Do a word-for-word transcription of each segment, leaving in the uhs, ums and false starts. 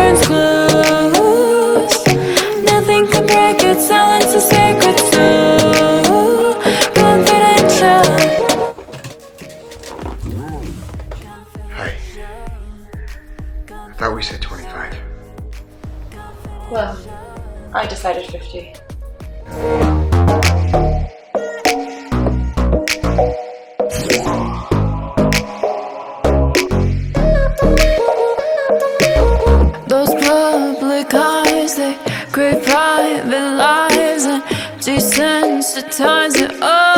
curtains close. Nothing can break it, silence is sacred too. Confidential. Hi. I thought we said twenty-five. Well, I decided fifty. Those public eyes, they crave private lives and desensitize it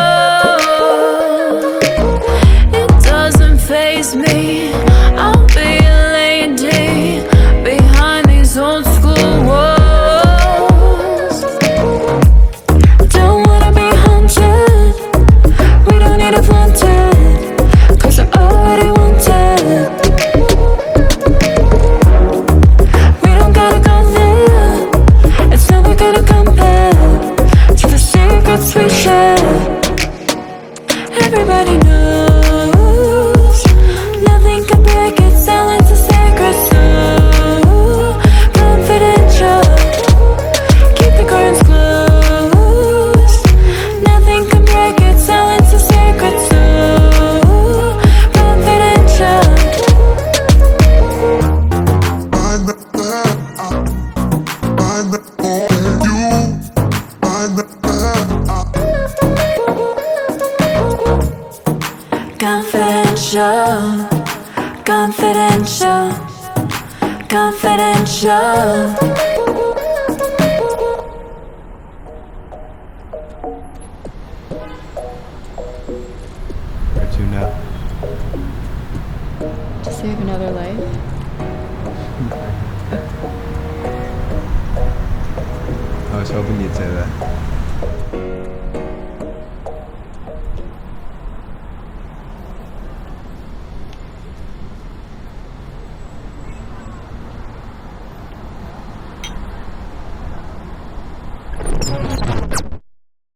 all. It doesn't faze me, I'll be a lady behind these old school walls. Don't wanna be hunted, we don't need to flaunt it, cause I already want it. We share. Everybody knows nothing can break it. Silence is sacred, so confidential. Keep the curtains closed. Nothing can break it. Silence is sacred, so confidential. Confidential, confidential, confidential. Where to now? To save another life? I was hoping you'd say that.